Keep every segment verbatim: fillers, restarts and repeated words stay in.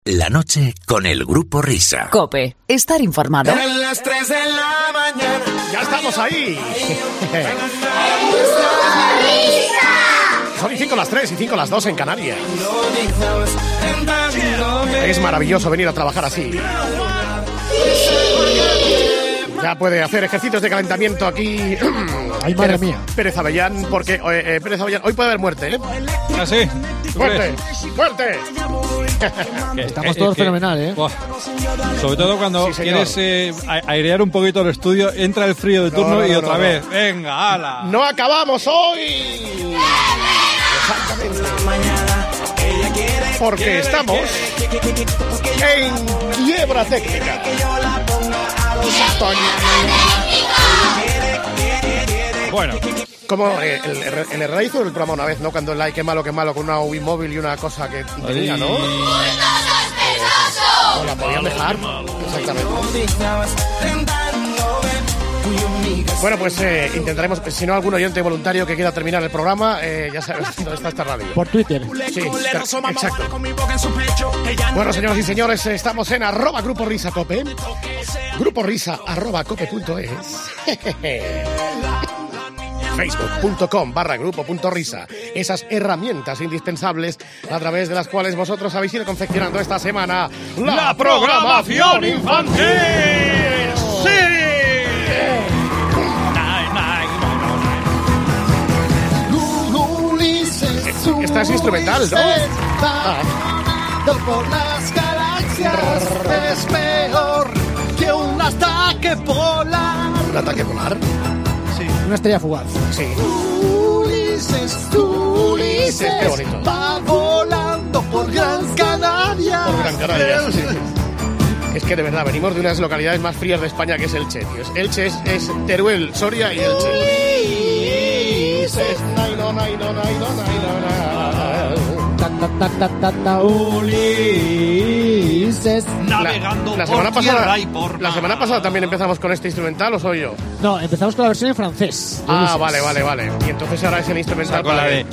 La noche con el Grupo Risa. COPE. Estar informado. A las tres de la mañana. ¡Ya estamos ahí! Son y cinco las tres y cinco las dos en Canarias. Es maravilloso venir a trabajar así. Ya puede hacer ejercicios de calentamiento aquí. ¡Ay, madre mía! Pérez Avellán, porque eh, Pérez Avellán, hoy puede haber muerte, ¿eh? ¿Ah, sí? ¡Muerte! ¡Muerte! Estamos todos que, fenomenal, ¿eh? Buah. Sobre todo cuando sí, quieres eh, airear un poquito el estudio, entra el frío de turno no, no, y otra no, vez. No. ¡Venga, ala! ¡No acabamos hoy! Exactamente. Porque estamos en quiebra técnica. Bueno, como eh, el, el, el Herrera hizo el programa una vez, ¿no? Cuando el like, qué malo, qué malo, con una U B I móvil y una cosa que tenía, ¿no? Eh, no la podían dejar. Exactamente. Bueno, pues eh, intentaremos, si no algún oyente voluntario que quiera terminar el programa, eh, ya sabes dónde está esta radio. Por Twitter. Sí, exacto. Bueno, señoras y señores, estamos en arroba Grupo Risa Cope. Grupo Risa arroba cope punto es. Facebook.com barra grupo punto risa. Esas herramientas indispensables a través de las cuales vosotros habéis ido confeccionando esta semana la, la programación infantil. ¡Sí! Esta es instrumental, ¿no? Ah. Por las galaxias es peor que un ataque polar. ¿Un ataque polar? Sí. Una estrella fugaz. Sí. Ulises, Ulises, qué bonito. Va volando por Gran Canaria. Por Gran Canaria, sí. Es que de verdad, venimos de unas localidades más frías de España que es Elche, tío. Elche es, es Teruel, Soria y Elche. Ulises, naino, naino, naino, naino, ta, ta, ta, ta, ta, Ulises. Navegando la, la por semana pasada, tierra y por mar. La semana pasada también empezamos con este instrumental, ¿o soy yo? No, empezamos con la versión en francés. Ah, Ulises. vale, vale, vale. Y entonces ahora es el instrumental con la de...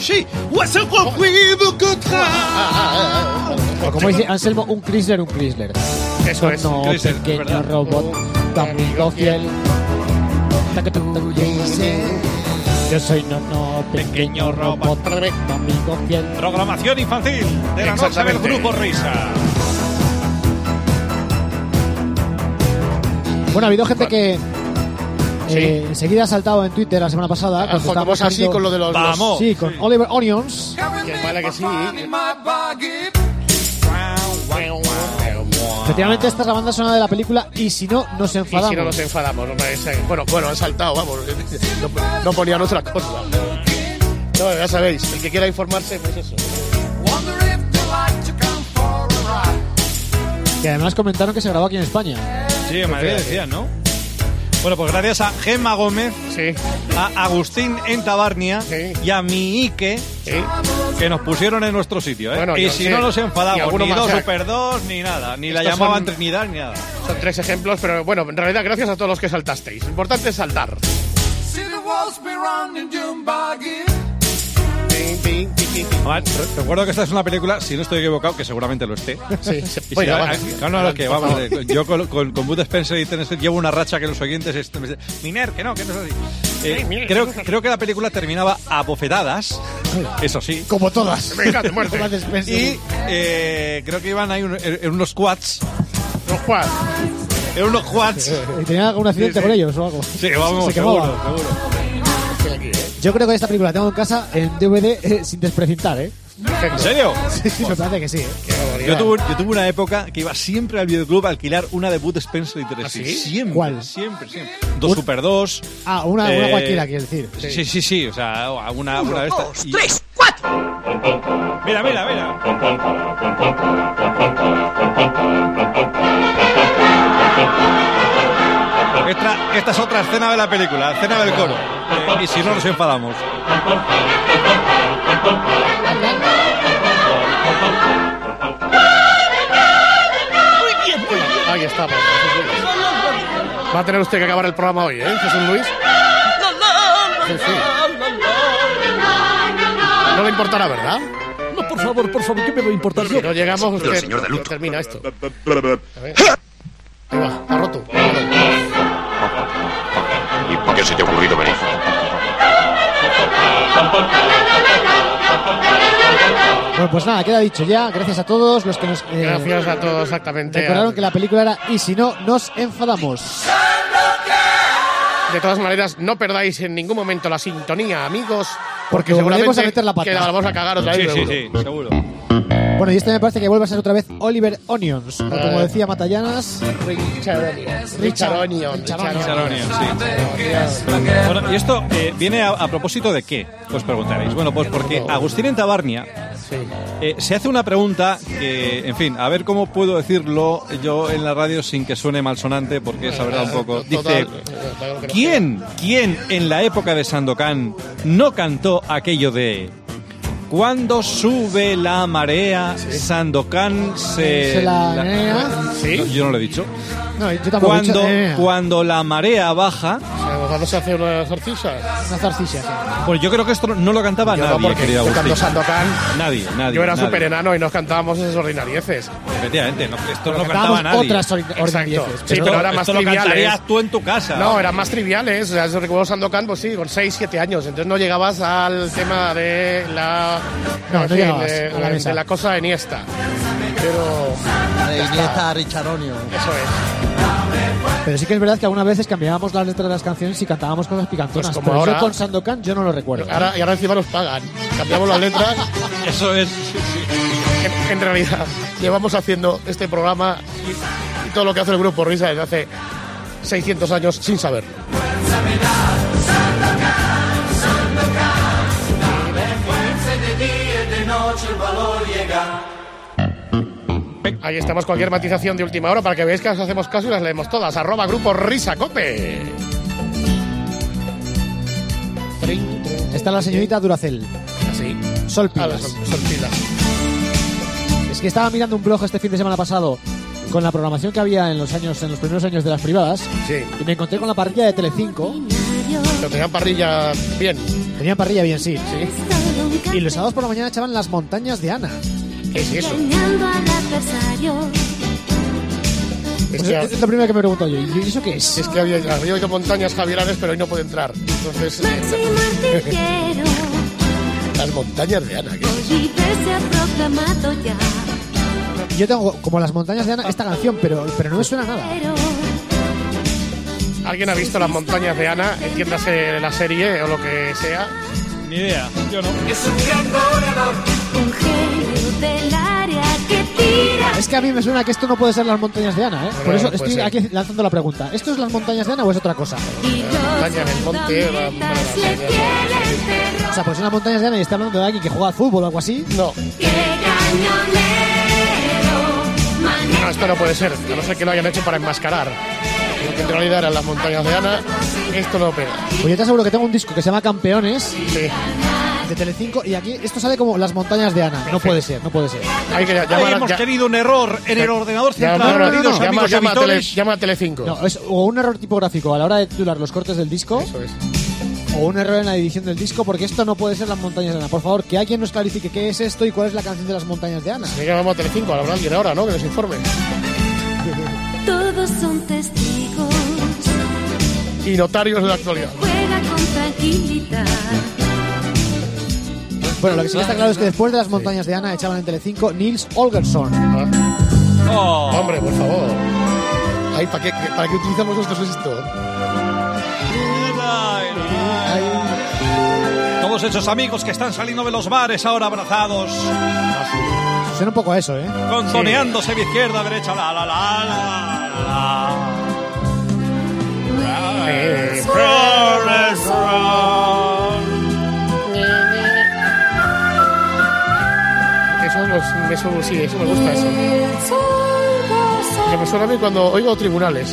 O como dice Anselmo, un Chrysler, un Chrysler. Eso es. No, Chrysler, pequeño ¿verdad? robot, tu amigo fiel. Yo soy no, no, pequeño robot, tu amigo fiel. Programación infantil de la noche del Grupo Risa. Bueno, ha habido gente que Sí. eh, enseguida ha saltado en Twitter la semana pasada. Ah, ¿cómo es así con lo de los... Vamos. Sí, con Oliver Onions. Que vale que sí. Efectivamente, esta es la banda sonora de la película Y si no, nos enfadamos. Y si no nos enfadamos. No, bueno, bueno, han saltado, vamos. No, no ponían otra cosa. No, ya sabéis, el que quiera informarse, pues eso. Que además comentaron que se grabó aquí en España. Sí, en Madrid decían, ¿no? Bueno, pues gracias a Gemma Gómez, Sí. a Agustín Entabarnia Sí. y a mi Ike, Sí. que nos pusieron en nuestro sitio, ¿eh? Bueno, y yo si sé. no nos Y enfadamos, alguno ni más, dos o sea, Super dos, ni nada, ni la estos llamaban son- Trinidad, ni nada. Son tres ejemplos, pero bueno, en realidad gracias a todos los que saltasteis. Lo importante es saltar. Además, re- recuerdo que esta es una película, si no estoy equivocado, que seguramente lo esté. Sí, se, Y oiga, si- va. ah, no, no, no, que vamos, eh, yo con, con, con Bud Spencer y Tennessee llevo una racha que los oyentes... est- Miner, que no, que no es así. Eh, Sí, Miner, creo, que no es así. creo que la película terminaba a bofetadas, eso sí. Como todas. Venga, de muerte. Como las de Y eh, creo que iban ahí un- en, en unos quads. Los Juan. En unos quads. ¿Y tenía algún accidente Sí, sí. con ellos o algo? Sí, vamos, Se quemaba. seguro, seguro. Yo creo que esta película la tengo en casa en D V D eh, sin desprecintar, ¿eh? ¿En serio? Sí, sí, me parece que sí, ¿eh? Yo tuve, yo tuve una época que iba siempre al videoclub a alquilar una de Bud Spencer y Tennessee. ¿Ah, sí? Siempre, ¿Cuál? siempre, siempre. Dos Super dos. Ah, una, una Eh, cualquiera, quiero decir. Sí, sí, sí, sí, o sea, una, una de estas. Y- ¡Tres, cuatro! Mira, mira, mira. Esta, esta es otra escena de la película, la escena del coro. Eh, y si no, nos enfadamos. Ahí estamos. Jesús Luis. Va a tener usted que acabar el programa hoy, ¿eh, Jesús Luis? Sí, sí. No le importará, ¿verdad? No, por favor, por favor, ¿qué me va a importar Si yo? no llegamos, usted El señor de luto. termina esto. A ver. Ahí va, está roto. ¿Y por qué se te ha ocurrido venir? Bueno, pues nada, queda dicho ya. Gracias a todos los que nos eh, Gracias a todos, exactamente. recordaron que la película era Y si no, nos enfadamos. De todas maneras, no perdáis en ningún momento la sintonía, amigos, porque, Porque volvemos seguramente a meter la pata. que la vamos a cagar otra Sí, vez. sí, seguro. sí, seguro. Bueno, y este me parece que vuelve a ser otra vez Oliver Onions. O como decía Matallanas, Richard Onion. Richard Onion. Richard Richard Onion. Onion. Saronian, sí. Bueno, y esto eh, viene a, a propósito de qué, os preguntaréis. Bueno, pues porque Agustín en Tabarnia Sí. eh, se hace una pregunta que, en fin, a ver cómo puedo decirlo yo en la radio sin que suene malsonante, porque es la verdad un poco. Dice, Total, que no ¿quién, quién en la época de Sandokan no cantó aquello de... Cuando sube la marea, Sandokan se... se la menea. ¿Sí? No, yo no lo he dicho. No, yo tampoco he dicho, Cuando, eh, cuando la marea baja... A lo mejor no se hace unas zarcillas. una zarcilla. Sí. Pues yo creo que esto no lo cantaba Yo no, nadie, porque querido yo cuando Agustín. Sandokan, Nadie, nadie. yo era nadie. súper enano y nos cantábamos esas ordinarieces. Efectivamente, no, esto no lo Cantábamos cantaba nadie. otras ori- Exacto. ordinarieces. Sí, Esto- pero eran más esto lo triviales. cantarías tú en tu casa. No, eran más triviales. O sea, yo recuerdo Sandokan, pues sí, con seis, siete años. Entonces no llegabas al tema de la... No, en no fin, llegabas de, a la de- mesa. de la cosa de Iniesta. Pero De Iniesta a Richard Onion. eso es. Pero sí que es verdad que algunas veces cambiábamos las letras de las canciones y cantábamos cosas picantonas. Pues como pero ahora- yo con Sandokan yo no lo recuerdo. Ahora, y ahora encima nos pagan. Cambiamos las letras. Eso es. sí, sí. En, en realidad, llevamos haciendo este programa y, y todo lo que hace el Grupo Risa desde hace seiscientos años sin saberlo. Ahí estamos, cualquier matización de última hora para que veáis que os hacemos caso y las leemos todas. Arroba Grupo Risa Cope. Está la señorita Duracell. Así. Sol A las Pilas. sortidas. Es que estaba mirando un blog este fin de semana pasado con la programación que había en los años, en los primeros años de las privadas, Sí. y me encontré con la parrilla de Telecinco. Pero tenían parrilla bien. Tenían parrilla bien, sí. Sí. Y los sábados por la mañana echaban Las Montañas de Ana. ¿Qué es eso? Es Pues que, es lo primero que me pregunto yo. ¿Y eso qué es? es que había, había oído montañas Javieranes, pero hoy no puede entrar. Entonces, eh, las montañas de Ana. ¿qué es? Yo tengo como Las Montañas de Ana esta canción, pero, pero no me suena nada. ¿Alguien ha visto las montañas de Ana? Entiéndase la serie o lo que sea. Ni idea. Yo no. Es que a mí me suena que esto no puede ser Las Montañas de Ana, ¿eh? Por No, eso no puede estoy ser. aquí lanzando la pregunta. ¿Esto es Las Montañas de Ana o es otra cosa? La montaña en el monte. la- bueno, la- O sea, pues es Las Montañas de Ana y está hablando de alguien que juega al fútbol o algo así. No, no, esto no puede ser. A no ser que lo hayan hecho para enmascarar. Porque en realidad eran las montañas de Ana. Esto no pega. Pues yo te aseguro que tengo un disco que se llama Campeones Sí. de Telecinco y aquí esto sale como Las Montañas de Ana. No puede ser, no puede ser. Hay que Ahí llamar hemos ya- tenido un error en el ordenador central. llama- no, no, queridos no, llama, amigos llama a Tele, auditores. llama a Telecinco. No, es o un error tipográfico a la hora de titular los cortes del disco Eso es. o un error en la edición del disco porque esto no puede ser Las Montañas de Ana. Por favor, que alguien nos clarifique qué es esto y cuál es la canción de Las Montañas de Ana. Me llamamos a Telecinco, habrá alguien ahora, ¿no? Que nos informe. Todos son testigos, Y notarios de la actualidad. juega con tranquilidad. Bueno, lo que sí que está claro es que después de Las Montañas de Ana echaban en Telecinco Nils Holgersson. Ah, Oh. hombre, por favor. Ay, ¿para qué, ¿para qué utilizamos nosotros esto? Todos esos amigos que están saliendo de los bares ahora abrazados, Suena un poco a eso, ¿eh? contoneándose de izquierda a derecha. La, la, la, la, la. Eh, Eso, nos- eso sí, eso me gusta eso. Que me suena a mí cuando oigo tribunales.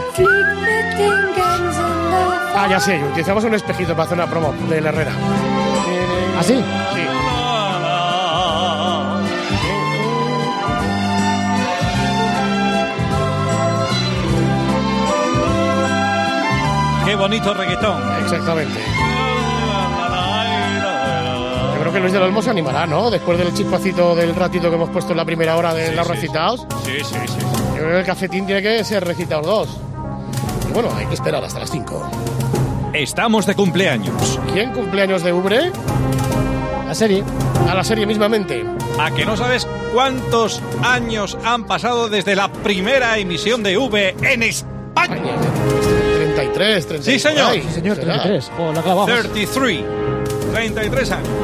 Ah, ya sé, utilizamos un espejito para hacer una promo de la Herrera. ¿Ah, sí? Sí. Qué bonito reggaetón. Exactamente. Yo creo que Luis del Olmo se animará, ¿no? Después del chispacito del ratito que hemos puesto en la primera hora de Sí, los sí, recitados. Sí, sí, sí. Yo creo que el cafetín tiene que ser recitados dos. Y bueno, hay que esperar hasta las cinco. Estamos de cumpleaños. ¿Quién cumpleaños de Ubre? La serie. A la serie mismamente. ¿A que no sabes cuántos años han pasado desde la primera emisión de V en España? treinta y tres, treinta Sí, señor. Sí, señor, ¿Será? treinta y tres. Oh, la clavamos. treinta y tres. treinta y tres años.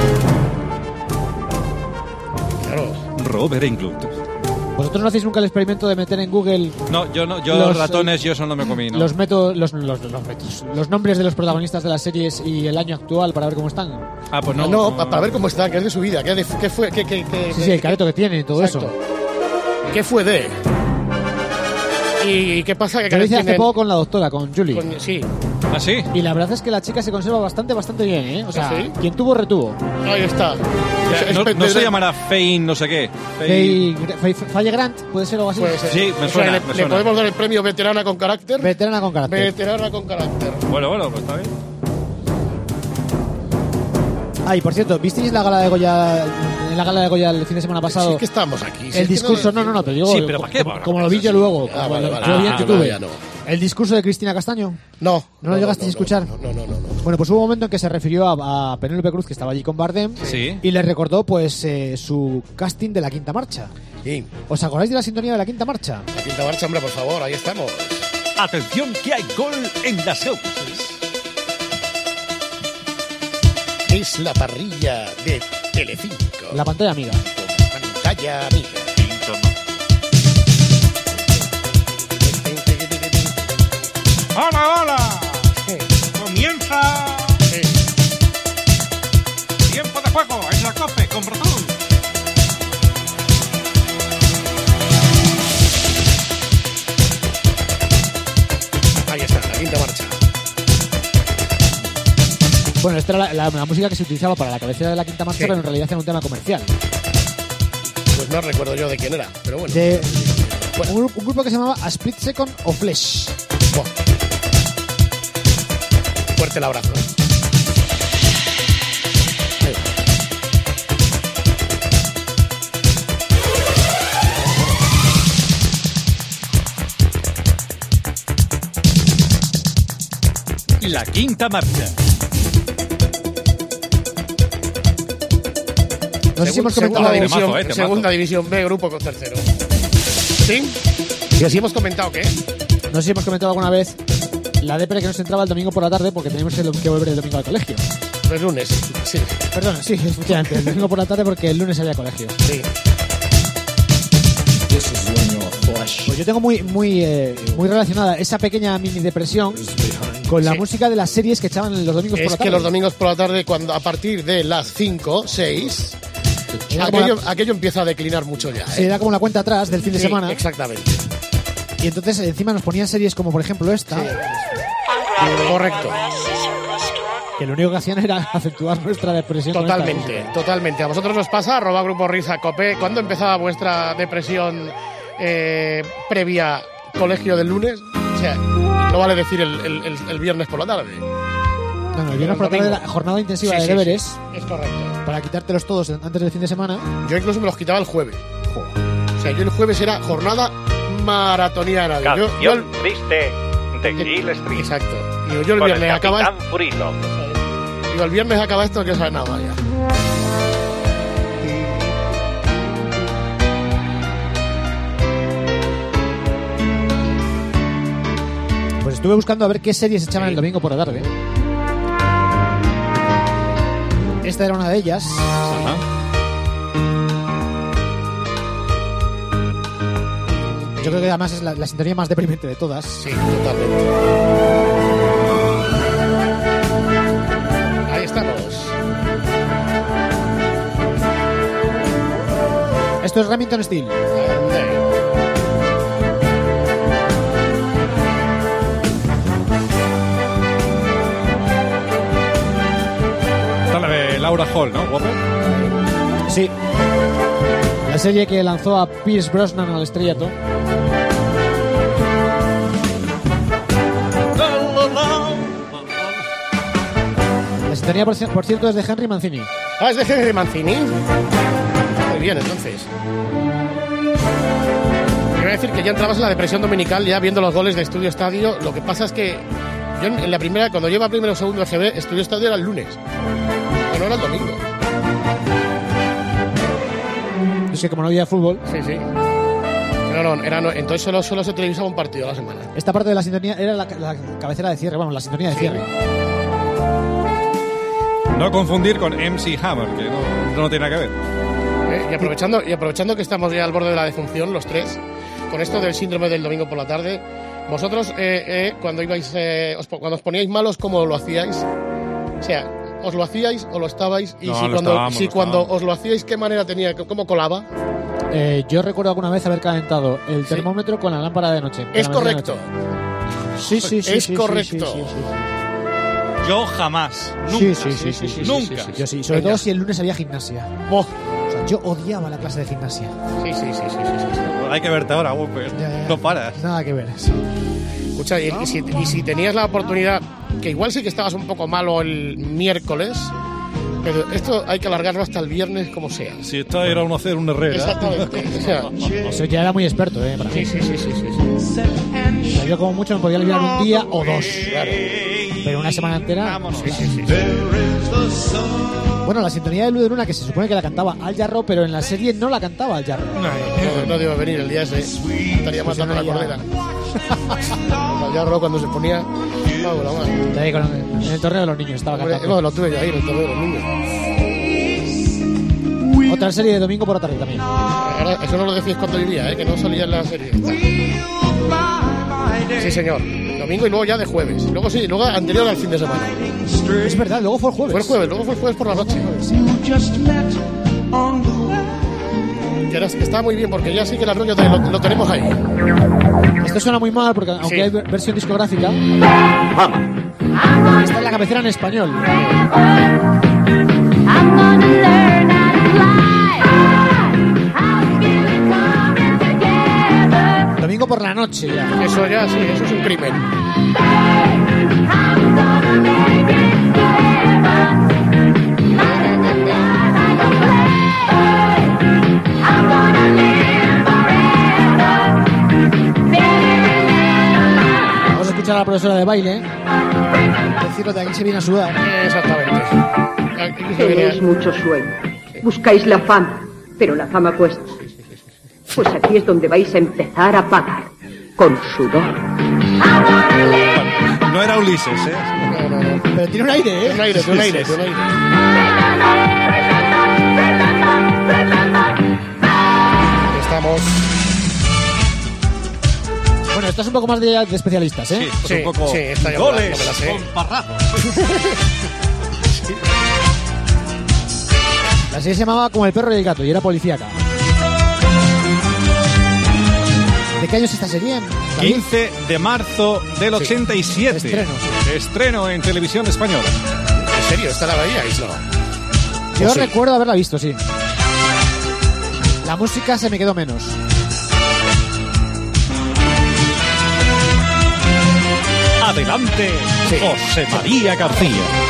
Claro. Robert Englund. ¿Vosotros no hacéis nunca el experimento de meter en Google No, yo no, yo Los, ratones, yo eso no me comí, ¿no? los, métodos, los, los, los, métodos, los nombres de los protagonistas de las series y el año actual para ver cómo están? Ah, pues no. No, pa- para ver cómo está, qué es de su vida, qué, de- qué fue, qué, qué, qué- Sí, qué- sí, el careto que tiene y todo Exacto. eso. ¿Qué fue de? ¿Y qué pasa? Que Yo lo hice hace tienen- poco con la doctora, con Julie. con- sí, ¿Ah, sí? Y la verdad es que la chica se conserva bastante, bastante bien, ¿eh? O sea, ¿Ah, sí? quien tuvo, retuvo. ahí está. Es- No, es- no de- se llamará Fein no sé qué. Faye Faye- Faye Grant, ¿puede ser algo así? Puede ser. Sí, me O sea, suena, le, me le suena. podemos dar el premio veterana con carácter. Veterana con carácter. Veterana con carácter. Bueno, bueno, pues está bien. Ay, por cierto, ¿visteis la gala de Goya, en la gala de Goya el fin de semana pasado? Sí, es que estamos aquí. si es El que discurso, no, no, no, te digo, Sí, pero ¿para qué? como, como lo vi yo luego, Ah, como vale, lo, vale. yo vi en Ah, YouTube. no, ya no. El discurso de Cristina Castaño. No. ¿No lo llegasteis a escuchar? No, no, no, no, no. Bueno, pues hubo un momento en que se refirió a, a Penélope Cruz, que estaba allí con Bardem, Sí. y le recordó pues eh, su casting de la Quinta Marcha. Sí. ¿Os acordáis de la sintonía de la Quinta Marcha? La quinta marcha, hombre, por favor, ahí estamos. Atención que hay gol en las Euses. Es la parrilla de Telecinco. La pantalla amiga. Con pantalla amiga. ¡Hola, hola! Comienza Sí. tiempo de juego en la COPE con Bretón. Ahí está, la quinta marcha. Bueno, esta era la, la- la música que se utilizaba para la cabecera de la Quinta Marcha, Sí. pero en realidad era un tema comercial. Pues no recuerdo yo de quién era, pero bueno. De un, grupo, un grupo que se llamaba A Split Second of Flesh. Buah. Fuerte el abrazo. Ahí va. La quinta marcha. No sé si hemos Segunda comentado... división, Temazo, eh, temazo. segunda división B, grupo con tercero. ¿Sí? Y así hemos comentado que No sé si hemos comentado alguna vez la depre que nos entraba el domingo por la tarde porque teníamos que que volver el domingo al colegio. el lunes. Sí, Perdón, sí, efectivamente, el domingo por la tarde porque el lunes había colegio. sí. Pues yo tengo muy muy eh, muy relacionada esa pequeña mini depresión con la Sí. música de las series que echaban los domingos por Es la tarde. que los domingos por la tarde, cuando a partir de las cinco, seis, Era como aquello, la- aquello empieza a declinar mucho ya. Sí, ¿eh? era como la cuenta atrás del fin de Sí, semana. Exactamente. Y entonces encima nos ponían series como por ejemplo esta, Correcto. que lo único que hacían era acentuar nuestra depresión. con esta Totalmente, música. totalmente. A vosotros os pasa, arroba Grupo Risa Cope. ¿Cuándo empezaba vuestra depresión eh, previa colegio del lunes? O sea, no vale decir el, el- el- el viernes por la tarde. No, no, el viernes por la tarde era jornada intensiva Sí, de sí, deberes sí. Es correcto. para quitártelos todos antes del fin de semana. Yo incluso me los quitaba el jueves. O sea, yo el jueves era jornada maratoniana. Yo, yo- Canción triste de yo- Gil Street. Exacto. Digo, yo el Con el viernes acaba Capitán Furilo. digo, el viernes acaba esto, que no sabe nada ya. Pues estuve buscando a ver qué series echaban el domingo por la tarde. Esta era una de ellas. Ajá. Yo creo que además es la, la sintonía más deprimente de todas. Sí, totalmente. Ahí estamos. Esto es Remington Steele. Ande. Está la de Laura Hall, ¿no? Guapo. Sí. La serie que lanzó a Pierce Brosnan al estrellato. La sintonía, por, ci- por cierto, es de Henry Mancini. Ah, es de Henry Mancini. Muy bien, entonces. Iba a decir que ya entrabas en la depresión dominical ya viendo los goles de Estudio Estadio. Lo que pasa es que yo en la primera, cuando lleva primero o segundo G B, Estudio Estadio era el lunes. No, no era el domingo. Es que como no había fútbol... Sí, sí. No, no, era, no, entonces solo, solo se televisaba un partido a la semana. Esta parte de la sintonía era la, la cabecera de cierre, vamos, la sintonía de cierre. No confundir con M C Hammer, que no, no tiene nada que ver. Eh, y, aprovechando, y aprovechando que estamos ya al borde de la defunción, los tres, con esto del síndrome del domingo por la tarde, vosotros eh, eh, cuando ibais, eh, os, cuando os poníais malos, ¿cómo lo hacíais? O sea, ¿os lo hacíais o lo estabais? Y no, si, lo cuando, estábamos, si lo cuando estábamos. os lo hacíais, ¿qué manera tenía? ¿Cómo colaba? Eh, yo recuerdo alguna vez haber calentado el termómetro sí. con la lámpara de noche. Es correcto. Sí, sí, sí. Es sí, correcto. Sí, sí, sí, sí. Yo jamás. Nunca. Sí, sí, sí, sí, sí, nunca. Sí, sí, sí. Yo sí, sobre Venga. todo si el lunes había gimnasia. Oh. O sea, yo odiaba la clase de gimnasia. Sí, sí, sí, sí, sí, sí, sí. Hay que verte ahora, uh, pues, Ya, ya. no paras. Nada que ver. Sí. Escucha, y, y, si, y si tenías la oportunidad, que igual sí que estabas un poco malo el miércoles, pero esto hay que alargarlo hasta el viernes como sea. Si esta era uno cero, un Herrera. Exactamente. O sea, Eso ya era muy experto, ¿eh? Para mí. sí, sí, sí, sí, sí, sí. O sea, yo como mucho me podía aliviar un día o dos. Claro. Pero una semana entera... Vámonos. Sí, sí, sí, sí. Bueno, la sintonía de Luz de Luna, que se supone que la cantaba Al Jarro, pero en la serie no la cantaba Al Jarro. No, no debe venir el día ese. Estaría matando la cordera. Ya cuando se ponía. Vamos, la madre. De ahí con- en el torneo de los niños estaba Hombre, cantando. no, lo tuve yo ahí en el torneo de los niños. Otra serie de domingo por la tarde también. Ahora, eso no lo decís cuando vivía, ¿eh? Que no salía en la serie. Sí, señor. Domingo y luego ya de jueves. Luego sí, luego anterior al fin de semana. Es verdad, luego fue el jueves. Fue el jueves, luego fue el jueves por la noche. Que, era, que estaba muy bien porque ya sí que el rollo de lo, lo tenemos ahí. Esto suena muy mal porque aunque Sí. hay ver- versión discográfica, Vamos. está en la cabecera en español. Domingo por la noche ya. Eso ya, sí, eso es un crimen. Vamos a escuchar a la profesora de baile. Decirlo de aquí se viene a sudar. Exactamente. Aquí se Tenéis viene- mucho sueño. Buscáis la fama, pero la fama cuesta. Pues aquí es donde vais a empezar a pagar. Con sudor. No era Ulises, ¿eh? No, no, no. Pero tiene un aire, Un ¿eh? aire, un aire, un aire. Estamos. Bueno, esto es un poco más de, de especialistas, ¿eh? Sí, pues Sí, un poco. sí, esta ya me la- goles no me la sé. con parrazos. La serie se llamaba Como el perro y el gato y era policíaca. ¿De qué año es esta serie? David? quince de marzo del ochenta y siete. Estreno. Estreno en televisión española. ¿En serio? ¿Esta la veíais? No. Yo ¿O sí? recuerdo haberla visto, sí. La música se me quedó menos. Adelante, Sí. José María García.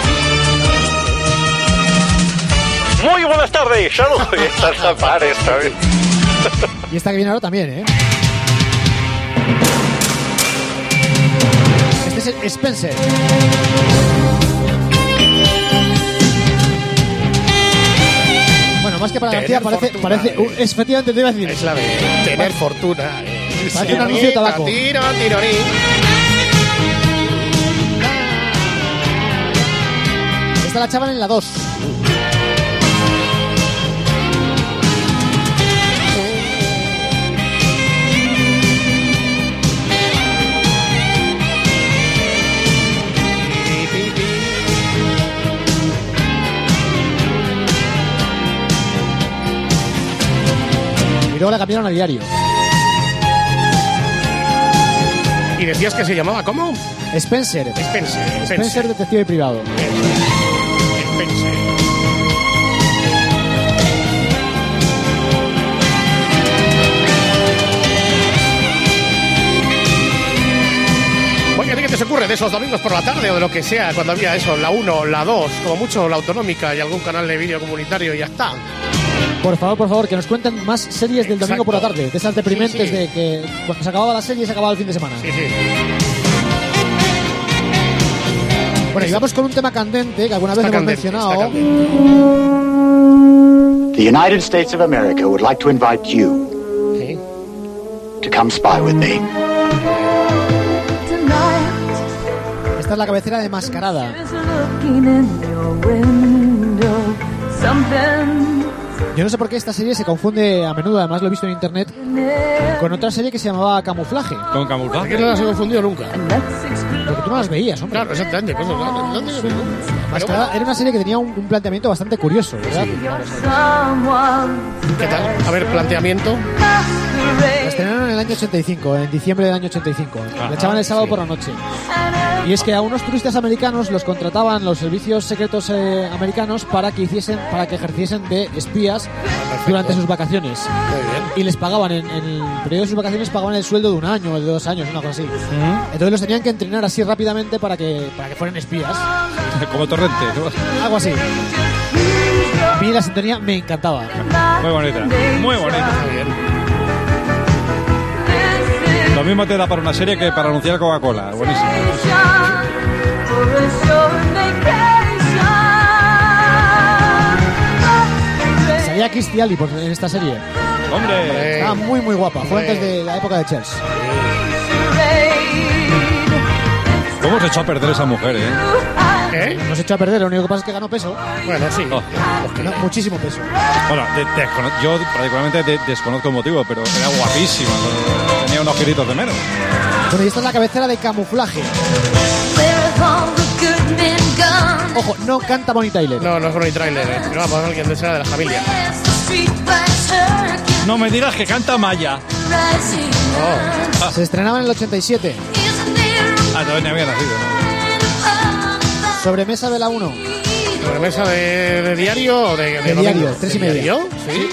Muy buenas tardes, saludos. Estas zapares, ¿sabes? Y esta que viene ahora también, ¿eh? Este es el Spencer. Bueno, más que para Tener García, parece, fortuna, parece eh. uh, es, efectivamente te iba a decir. Es la de tener fortuna. Parece un anuncio de tabaco. Tiro, tironí. Esta la echaban en la dos. Y luego la cambiaron a diario. Y decías que se llamaba ¿cómo? Spencer. Spencer. Spencer, detective privado. Spencer. Oye, ¿a ti qué te se ocurre? de esos domingos por la tarde o de lo que sea, cuando había eso, la uno, la dos, como mucho la autonómica y algún canal de vídeo comunitario y ya está. Por favor, por favor, que nos cuenten más series del domingo Exacto. por la tarde, de esas deprimentes Sí, sí. de que cuando se acababa la serie se acababa el fin de semana. Sí, sí. Bueno, y vamos con un tema candente que alguna vez Está hemos candente, mencionado. está candente. The United States of America would like to invite you Sí. to come spy with me. Esta es la cabecera de Mascarada. Yo no sé por qué esta serie se confunde a menudo, además lo he visto en internet, con otra serie que se llamaba Camuflaje. Con ¿Por qué camuflaje. no las he confundido nunca? Porque tú no las veías, hombre. Claro, exactamente. Pues, no, no, no, no, no, no. Mascarada era una serie que tenía un, un planteamiento bastante curioso, ¿verdad? ¿Qué tal? A ver, planteamiento. La estrenaron en el año ochenta y cinco, en diciembre del año ochenta y cinco. Ajá, la echaban el sábado sí. por la noche. Y es que a unos turistas americanos los contrataban los servicios secretos eh, americanos para que hiciesen, para que ejerciesen de espías durante sus vacaciones. Muy bien. Y les pagaban, en, en el periodo de sus vacaciones pagaban el sueldo de un año o de dos años, una cosa así. Entonces los tenían que entrenar así rápidamente para que, para que fueran espías. Como Torrente. Algo así. A mí la sintonía me encantaba. Muy bonita. Muy bonita. Muy bien. Lo mismo te da para una serie que para anunciar Coca-Cola. Buenísimo. Salía Kirstie Alley por- en esta serie. Hombre. Estaba muy muy guapa. Fue Hombre. antes de la época de Chelsea. ¿Cómo se echó a perder esa mujer, eh? ¿Eh? Nos echó a perder, lo único que pasa es que ganó peso. Bueno, sí. Oh. Ganó muchísimo peso. Bueno, de- descono- yo particularmente de- desconozco el motivo, pero era guapísima. Tenía unos kilitos de menos. Bueno, y esta es la cabecera de Camuflaje. Ojo, no canta Bonnie Tyler. No, no es Bonnie Trailer, ¿eh? No, vamos a alguien de esa de la familia. No me digas que canta Maya. Oh. Se estrenaba en el ochenta y siete. Ah, todavía ni había nacido, ¿no? Sobremesa de la uno. ¿Sobremesa de, de diario o de, de, De domingo? diario, tres y ¿De media. diario? Sí.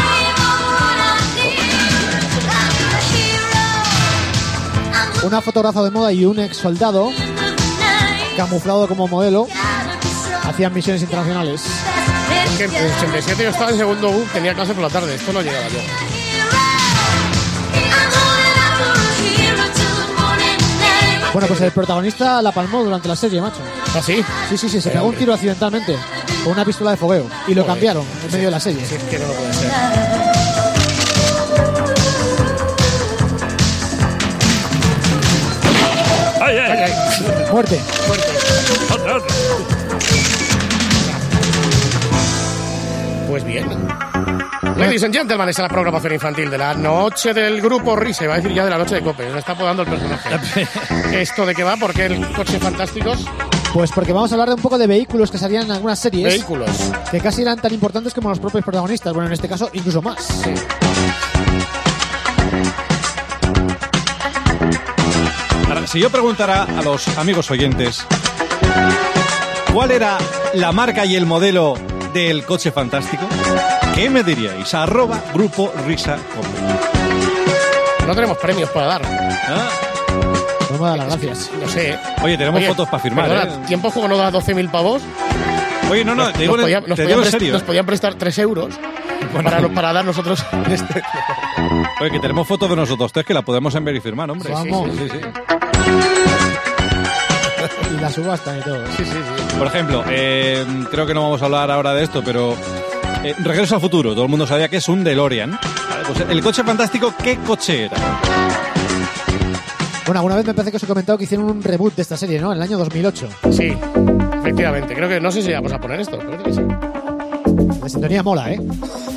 Una fotógrafa de moda y un ex soldado, camuflado como modelo, hacían misiones internacionales. Es que en el ochenta y siete yo estaba en segundo U, tenía clase por la tarde. Esto no llegaba yo. Bueno, pues el protagonista la palmó durante la serie, macho. ¿Ah, sí? Sí, sí, sí, se Eh, pegó un hombre. tiro accidentalmente con una pistola de fogueo y lo Joder. cambiaron en medio de la serie. Sí, es que no lo puede ser. ¡Ay, ay! Ay, ay. Muerte. Otra, otra. Pues bien. Ladies and gentlemen, esta es la programación infantil de la noche del grupo Risa. Iba a decir ya de la noche de Cope. Me está podando el personaje. ¿Esto de qué va? ¿Por qué el coche fantásticos? Pues porque vamos a hablar de un poco de vehículos que salían en algunas series Vehículos. que casi eran tan importantes como los propios protagonistas. Bueno, en este caso, incluso más. Sí. Ahora, si yo preguntara a los amigos oyentes ¿cuál era la marca y el modelo del coche fantástico? ¿Qué me diríais? Arroba Grupo Risa Cope. No tenemos premios para dar. ¿Ah? Vamos a dar las gracias. No sé. Oye, tenemos Oye, fotos para firmar, perdona, ¿eh? ¿Tiempo juego no da doce mil pavos? Oye, no, no, te digo, nos podía- en- nos te podían digo en prest- serio. Nos podían prestar tres euros Bueno. para, para dar nosotros este. Oye, que tenemos fotos de nosotros tres que la podemos enviar y firmar, hombre. Vamos. Sí, sí, sí. Y la subasta y todo. Sí, sí, sí. Por ejemplo, eh, creo que no vamos a hablar ahora de esto, pero eh, Regreso al Futuro. Todo el mundo sabía que es un DeLorean. Vale, pues el coche fantástico, ¿qué coche era? Bueno, alguna vez me parece que os he comentado que hicieron un reboot de esta serie, ¿no? En el año dos mil ocho. Sí, efectivamente. Creo que no sé si vamos a poner esto. Parece que sí. La sintonía mola, ¿eh?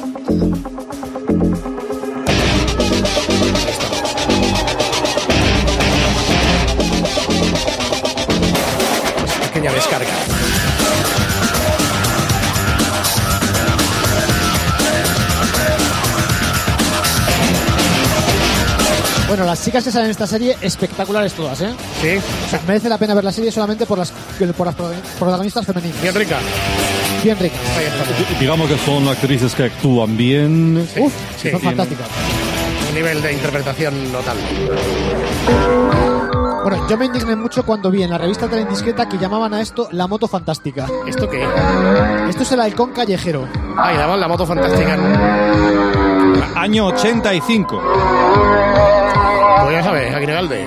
Pequeña descarga. Bueno, las chicas que salen en esta serie, espectaculares todas, ¿eh? Sí, O sea, merece la pena ver la serie solamente por las, por las protagonistas femeninas. bien rica. Bien ricas. Ahí está. Digamos que son actrices que actúan bien. Sí, Uf, sí, son sí, fantásticas. un nivel de interpretación notable. Bueno, yo me indigné mucho cuando vi en la revista Teleindiscreta que llamaban a esto la moto fantástica. ¿Esto qué? Esto es el halcón callejero. Ah, y llamaban la moto fantástica. Año ochenta y cinco. Pues ya sabes, Aguinalde.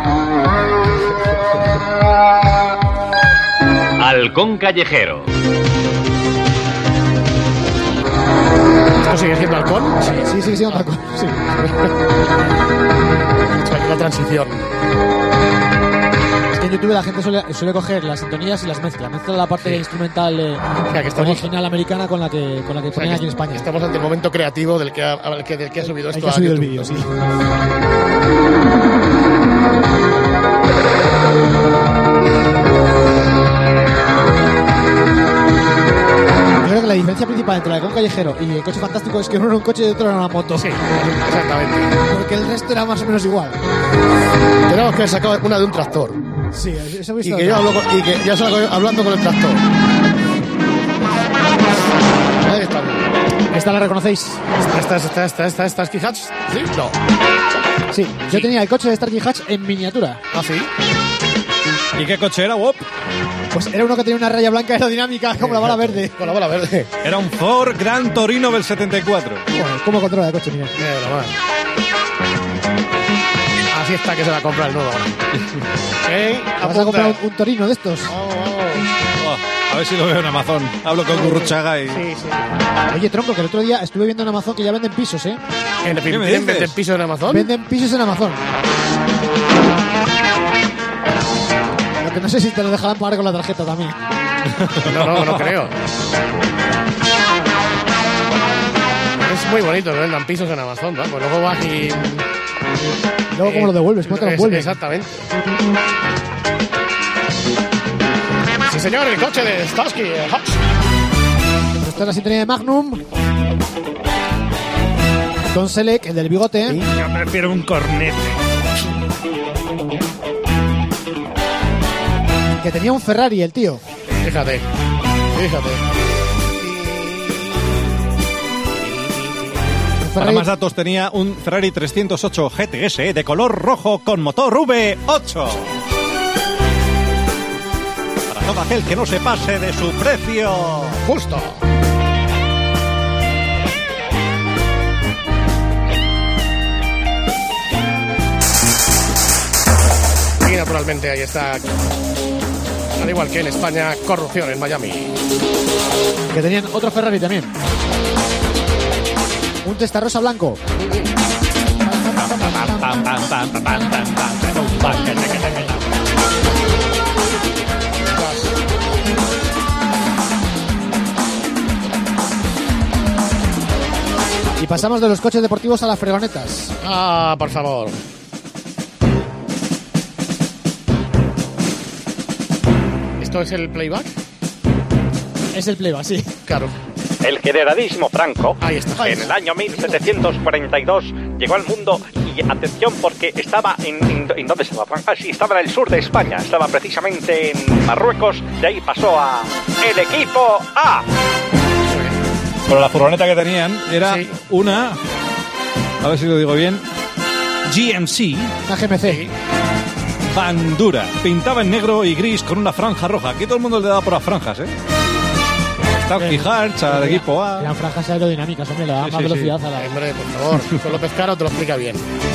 Halcón callejero. ¿Esto sigue siendo halcón? Sí, sí, sigue siendo halcón. Sí. Esto es la transición. Es que en YouTube la gente suele, suele coger las sintonías y las mezcla. Mezcla la parte Sí. instrumental eh, O sea, que estamos- original americana con la que, con la que O sea, ponían que aquí en España. Estamos ante el momento creativo del que ha, al que, del que ha subido El esto que ha a subido el YouTube. vídeo, sí. Yo creo que la diferencia principal entre el halcón callejero y el coche fantástico es que uno era un coche y otro era una moto. Sí, exactamente. Porque el resto era más o menos igual. Tenemos que sacar una de un tractor. Sí, eso he Y visto. que yo hablo con, y que ya salgo hablando con el tractor. Ahí está. ¿Esta la reconocéis? ¿Esta, esta, esta, esta, esta Starsky Hatch? ¿Sí? No. Sí, yo tenía el coche de Starkey Hatch en miniatura. ¿Ah, sí? ¿Y qué coche era, Wop? Pues era uno que tenía una raya blanca aerodinámica como la bala verde. Con la bola verde. Era un Ford Gran Torino del setenta y cuatro. Joder, ¿cómo controla el coche? Mira. Mira, la madre. Así está que se va a comprar el nuevo. ¿Eh? ¿Vas a comprar un, un Torino de estos? Vamos, vamos. Oh, a ver si lo veo en Amazon. Hablo con Gurruchaga y... Sí, sí. Oye, tronco, que el otro día estuve viendo en Amazon que ya venden pisos, ¿eh? ¿En ¿Qué me ¿Venden dices? piso en Amazon? Venden pisos en Amazon. Lo que no sé si te lo dejarán pagar con la tarjeta también. No, no, no creo. Es muy bonito que vendan pisos en Amazon, ¿no? Pues luego vas y... Luego, ¿cómo lo devuelves? ¿Cómo te lo Es- devuelves? Exactamente. Sí, señor, el coche de Starsky Hatch. Esta es la sintonía de Magnum. Don Selec, el del bigote. ¿eh? Yo prefiero un cornete. Que tenía un Ferrari, el tío. Fíjate, fíjate. Un Para Ferrari. más datos tenía un Ferrari trescientos ocho G T S de color rojo con motor V ocho. Para todo aquel que no se pase de su precio. Justo. Y naturalmente ahí está, al igual que en España, corrupción en Miami. Que tenían otro Ferrari también. Un Testarossa blanco. Y pasamos de los coches deportivos a las fregonetas. Ah, por favor. ¿Esto es el playback? Es el playback, sí. Claro. El generalísimo Franco, Ahí está. en el año mil setecientos cuarenta y dos, llegó al mundo y atención porque estaba en, en, ¿en dónde estaba Franco? Ah, sí, estaba en el sur de España, estaba precisamente en Marruecos, de ahí pasó a el equipo A. Pero la furgoneta que tenían era Sí. una... A ver si lo digo bien. G M C Una G M C. Bandura. Pintaba en negro y gris con una franja roja. Aquí todo el mundo le da por las franjas, ¿eh? Starsky Hatch, al equipo A. Eran franjas aerodinámicas, hombre, le daban Sí, más sí, velocidad a la... Hombre, por favor. Con López Caro te lo explica bien.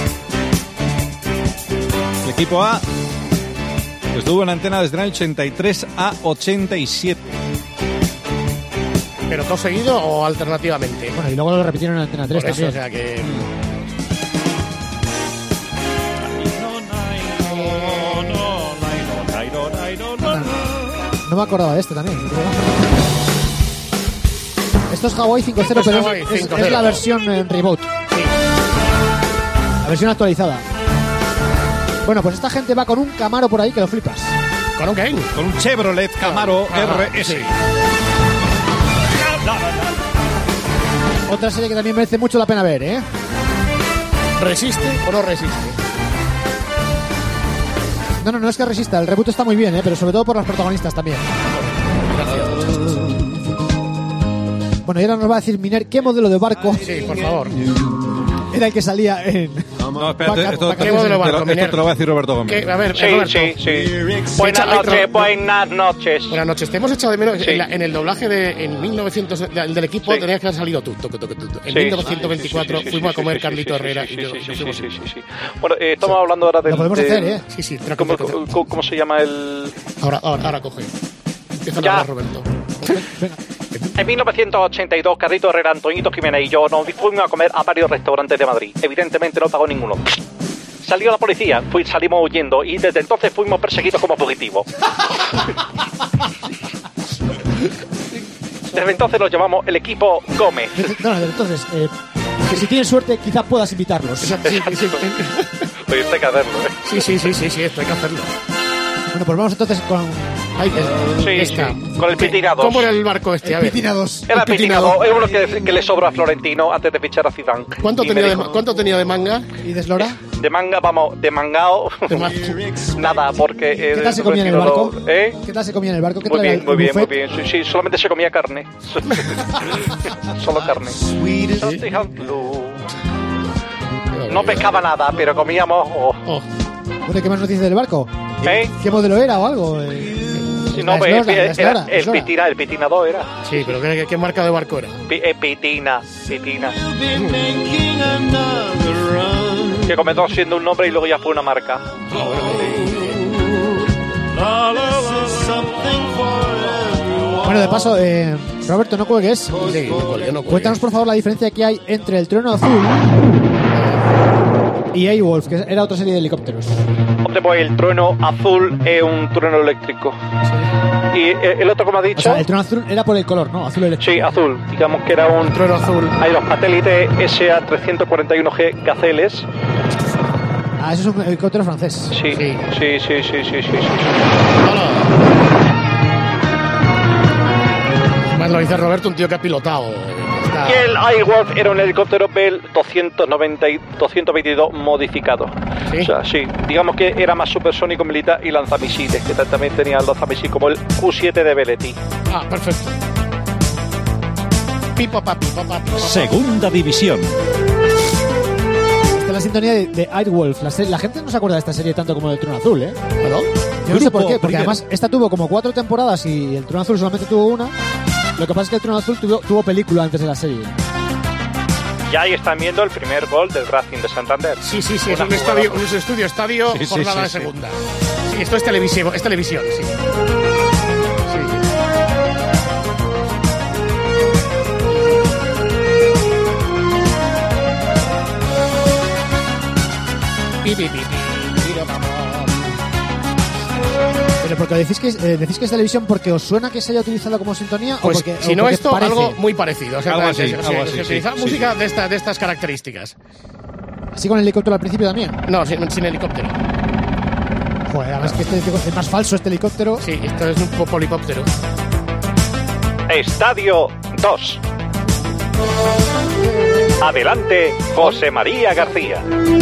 El equipo A estuvo en antena desde el año ochenta y tres a ochenta y siete. ¿Pero todo seguido o alternativamente? Bueno, y luego lo repitieron en Antena tres Por eso, también. o sea que... No me acordaba de este también. Esto es Hawaii cinco cero, Esto es pero Hawaii es, es- cinco es cero. la versión en reboot. La versión actualizada. Bueno, pues esta gente va con un Camaro por ahí que lo flipas. ¿Con un qué? Con un Chevrolet Camaro Ajá, R S. sí. Otra serie que también merece mucho la pena ver, ¿eh? ¿Resiste o no resiste? No, no, no es que resista. El reboot está muy bien, ¿eh? Pero sobre todo por las protagonistas también. Bueno, y ahora nos va a decir Miner qué modelo de barco Sí, por favor. era el que salía en... No, espérate, Vaca- esto, vaca- esto, modelo te lo- barco, esto te lo va a decir Roberto Gómez. Que, a ver, Sí, Roberto. sí, sí. Buenas Echa- noches, buenas noches. Buenas noches. Te hemos echado de menos Sí. en, la- en el doblaje de en mil novecientos del, del equipo. Sí. Tenías que haber salido tú. Toco, toco, toco. En Sí. mil novecientos veinticuatro Sí, sí, sí, fuimos sí, a comer sí, Carlito sí, sí, Herrera sí, y yo. sí, nos sí, fuimos. sí, sí, sí. Bueno, eh, estamos hablando ahora del... Lo podemos de- hacer, ¿eh? Sí, sí. tra- ¿Cómo, tra- tra- cómo- cómo se llama el...? Ahora, ahora, ahora coge. Empieza a Ya. hablar, Roberto. En mil novecientos ochenta y dos, Carlito Herrera, Antoñito Jiménez y yo nos fuimos a comer a varios restaurantes de Madrid. Evidentemente no pagó ninguno. Salió la policía, fui, salimos huyendo y desde entonces fuimos perseguidos como fugitivos. Desde entonces nos llamamos el equipo Gómez. Desde- No, no, entonces, eh, que si tienes suerte, quizás puedas invitarlos. Sí, sí, sí. Oye, esto hay que hacerlo, ¿eh? Sí, sí, sí, sí, sí, esto hay que hacerlo. Bueno, pues vamos entonces con Ay, el- Sí, esta. sí, con el Pitina dos. ¿Cómo era el barco este? A ver. Pitina dos. Era el Pitina Pitinado, dos. es uno que, que le sobró a Florentino antes de fichar a Zidane. ¿Cuánto Y me tenía, de, dijo, ma- ¿Cuánto tenía de manga? ¿Y Deslora? De manga, vamos, de mangao. De ma- Nada, porque... eh, ¿Qué tal se comía en el Florentino barco? lo- ¿Eh? ¿Qué tal se comía en el barco? ¿Qué Muy tal era bien, el muy bien, muy buffet? bien. Sí, sí, solamente se comía carne. Solo carne. No pescaba nada, pero comíamos... oh. Oh, Bueno, ¿qué más nos dices del barco? ¿Eh? ¿Qué modelo era o algo? Eh, Sí, la no, pues, Eslora, era- la Eslora, era el Eslora. Pitina, el Pitina dos era. sí, pero ¿qué, qué marca de barco era? Pi- eh, Pitina, Pitina. Que comenzó siendo un nombre y luego ya fue una marca. Bueno, de paso, eh, Roberto, no cuelgues. Sí, no cuelgue, no cuelgue. Cuéntanos, por favor, la diferencia que hay entre el Trueno Azul y A-Wolf, que era otra serie de helicópteros. Hombre, pues el trueno azul es un trueno eléctrico. Y eh, el otro, como ha O dicho, sea, el Trueno Azul era por el color, ¿no? Azul eléctrico. sí, azul. Digamos que era un Trueno azul. aerosatélite S A trescientos cuarenta y uno G Gazeles. Ah, eso es un helicóptero francés. Sí, sí, sí, sí, sí, sí, sí. Hola. Más lo dice Roberto, un tío que ha pilotado. Está- Y el Airwolf era un helicóptero Bell doscientos noventa y doscientos veintidós modificado. ¿Sí? O sea, sí, digamos que era más supersónico militar y lanzamisiles, que también tenía lanzamisiles como el Q siete de Belletti. Ah, perfecto. Pipo, papi, pipo, papi, pipo, papi. Segunda división. Esta es la sintonía de, de Airwolf. La, se- la gente no se acuerda de esta serie tanto como del Trueno Azul, ¿eh? ¿No? Yo no sé por Grupo qué, porque primero. además esta tuvo como cuatro temporadas y el Trueno Azul solamente tuvo una. Lo que pasa es que el Trueno Azul tuvo, tuvo película antes de la serie. Ya ahí están viendo el primer gol del Racing de Santander. Sí, sí, sí, es Una un jugada. estadio, un estudio estadio, Sí, sí, jornada sí, de sí. segunda. Sí, esto es televisivo, es televisión, sí. Sí. Pi, pi, pi, pi, tiro, vamos. Pero porque decís que, es- eh, decís que es televisión porque os suena que se haya utilizado como sintonía Pues o porque, si o no porque esto, parece. algo muy parecido. exactamente. así, O sea, algo así, se sí, utiliza sí, música sí. De, esta, de estas características. Así con el helicóptero al principio también. No, sin, sin helicóptero. Joder, además que este helicóptero- es más falso este helicóptero. Sí, esto es un po- polipóptero. Estadio dos. Adelante, José María García.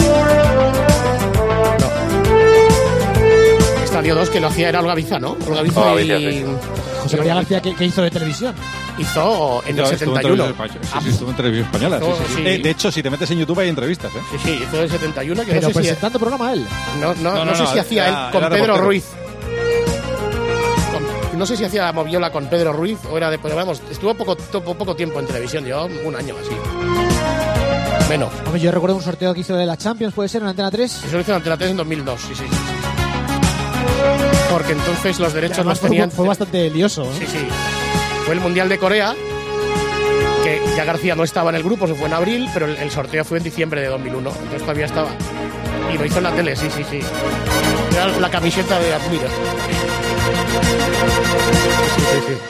Estadio dos que lo hacía era Olga Biza, ¿no? Olga Biza Olga y... Biza, sí. José María García, ¿qué, qué hizo de televisión? hizo en el Estuvo en setenta y uno. televisión española. Sí, sí, estuvo en televisión española. sí, Oh, sí, sí. sí. De, de hecho, si te metes en YouTube hay entrevistas, ¿eh? Sí, sí, hizo en el setenta y uno. Que Pero no sé, si, presentando programa él. no, no, No, no no, sé no, si hacía era- él con era Pedro reportero. Ruiz. Con- no sé si hacía la moviola con Pedro Ruiz o era de... Pero vamos, estuvo poco, to- poco tiempo en televisión, llevaba un año así. Menos. Hombre, yo recuerdo un sorteo que hizo de la Champions, puede ser, en Antena tres. Eso lo hizo en Antena tres en dos mil dos, sí, sí. sí. Porque entonces los Y derechos además los fue, tenían... fue bastante lioso, ¿no? Sí, sí. Fue el Mundial de Corea, que ya García no estaba en el grupo, se fue en abril, pero el, el sorteo fue en diciembre de dos mil uno, entonces todavía estaba. Y lo hizo en la tele, sí, sí, sí. Era la camiseta de Admira. Sí, sí, sí.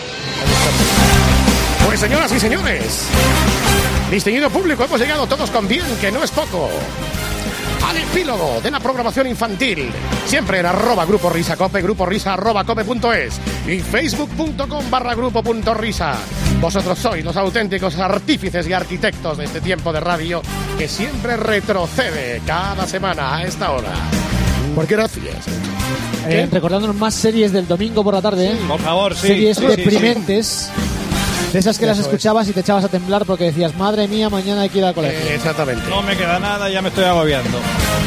Pues señoras y señores, distinguido público, hemos llegado todos con bien, que no es poco, al epílogo de la programación infantil. Siempre en arroba grupo risa cope, grupo risa arroba cope punto es y facebook.com barra grupo punto risa. Vosotros sois los auténticos artífices y arquitectos de este tiempo de radio que siempre retrocede cada semana a esta hora. Por gracias. Eh, recordándonos más series del domingo por la tarde, ¿eh? Por favor, sí. Series sí, sí, sí. deprimentes. De esas que las Eso escuchabas y te echabas a temblar porque decías, madre mía, mañana hay que ir al colegio. Eh, exactamente. No me queda nada, ya me estoy agobiando.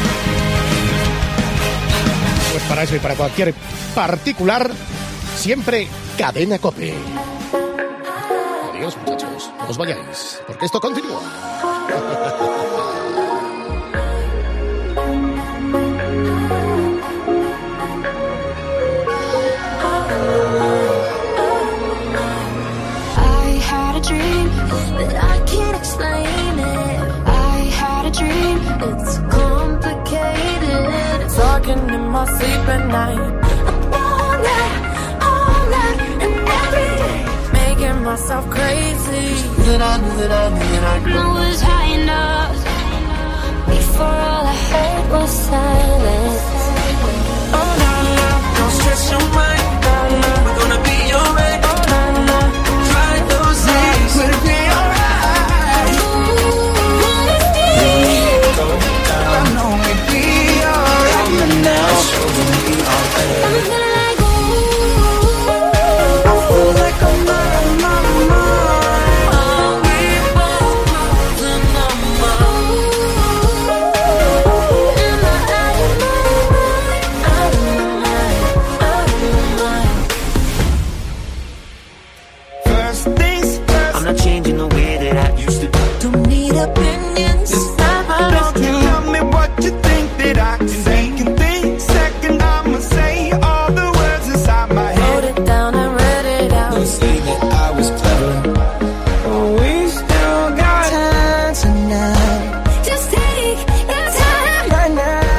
Pues para eso y para cualquier particular, siempre Cadena COPE. Adiós, muchachos. No os vayáis, porque esto continúa. Dream that I can't explain it. I had a dream, it's complicated. Talking in my sleep at night, all night, all night, and every day, making myself crazy. That I knew that I knew that I knew. I was high enough before all I heard was silence. Oh no, no, don't stress your mind. No, no, we're gonna be alright. Would it be alright? I know we'd be alright now. I'm feeling like ooh, I feel like I'm out of my mind. We both losing our mind. Am I out of my mind? Out of my mind, out of my mind. First things I'm not changing the way that I used to do. Don't need opinions. It's not my best to tell me what you think that I can say. Can think second, I'ma say all the words inside my head. Wrote it down and read it out. Don't say that I was clever. Oh, we still got time tonight. Just take your time right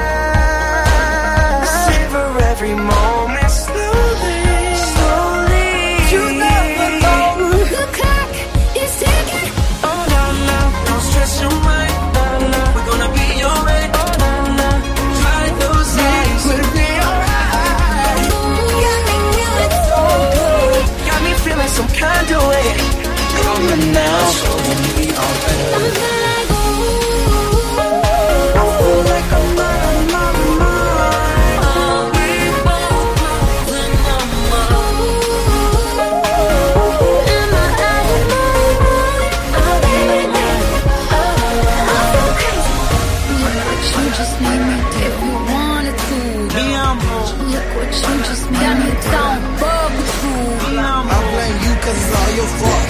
now. Savor every moment slowly, slowly. You never know. The clock is ticking. Oh no, no, don't stress your mind. No, no, we're gonna be alright. Oh no, no, try those days. Would it be alright? Got me feeling so good. Got me feeling some kind of way. Coming now, so we'll be alright. I'm feeling like ooh, I feel like I'm out of my mind. We both losing our mind. Am I out of my mind? Out of my mind. I feel crazy. Look what you just made me do. If you wanted to. Look what you just made me do. Don't bubble through. I blame you 'cause it's all your fault.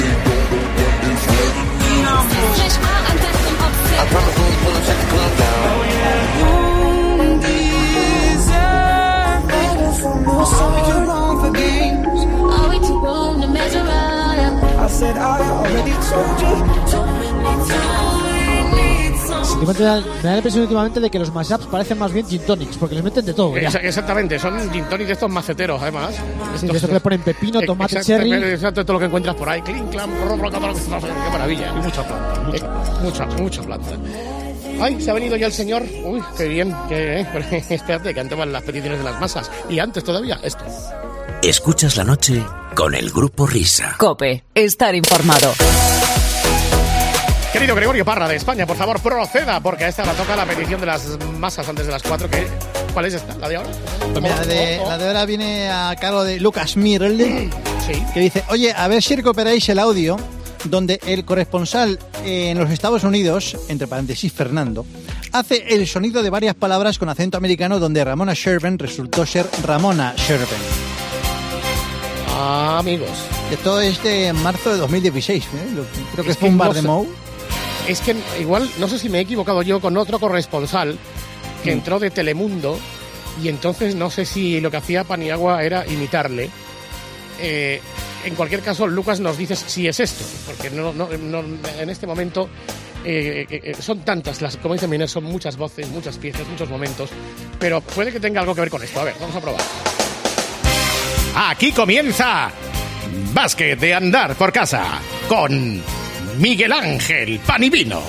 I promise when we pull up, shut the club down. You deserve better from us. Are we too grown for games? Are we too grown to mess around? I said I already told you. So many times. Simplemente me da me da la impresión últimamente de que los mashups parecen más bien gin tonics, porque les meten de todo. Ya. Ex- Exactamente, son gin tonics de estos maceteros, además. Sí, de estos que le ponen pepino, tomate, Exactamente, cherry. exacto, todo lo que encuentras por ahí. Clink, clam, ro, ro, ro, ro, qué maravilla. Y mucha planta, mucha. Eh, mucha, mucha planta. Ay, se ha venido ya el señor. Uy, qué bien. Qué, eh. Espérate, que antes van las peticiones de las masas. Y antes todavía, esto. Escuchas la noche con el Grupo Risa. COPE, estar informado. Querido Gregorio Parra de España, por favor, proceda, porque a esta la toca la petición de las masas antes de las cuatro. Que, ¿cuál es esta? ¿La de ahora? Pues mira, la de, la de ahora viene a cargo de Lucas Mirl, sí. Que dice, oye, a ver si recuperáis el audio donde el corresponsal en los Estados Unidos, entre paréntesis Fernando, hace el sonido de varias palabras con acento americano donde Ramona Sherben resultó ser Ramona Sherben. Ah, amigos. Esto es de marzo de dos mil dieciséis, ¿eh? Lo- creo que Es fue que un bar no de sé- Mou. Es que igual, no sé si me he equivocado yo con otro corresponsal que Mm. entró de Telemundo y entonces no sé si lo que hacía Paniagua era imitarle. Eh, en cualquier caso, Lucas nos dice si es esto, porque no, no, no- en este momento eh, eh, son tantas, las, como dice Miner, son muchas voces, muchas piezas, muchos momentos, pero puede que tenga algo que ver con esto. A ver, vamos a probar. Aquí comienza Básquet de Andar por Casa con Miguel Ángel Panivino.